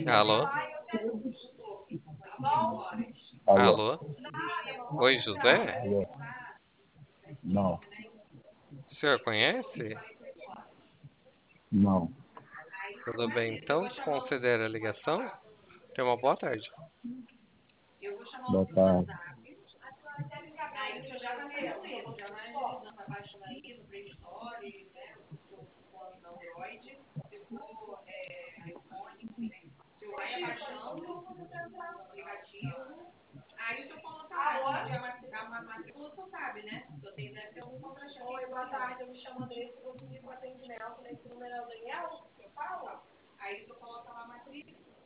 Alô? Alô? Alô? Oi, José? Alô? Não, O senhor conhece? não. Tudo bem, então desconsidera a ligação. Tenha uma boa tarde. Boa tarde.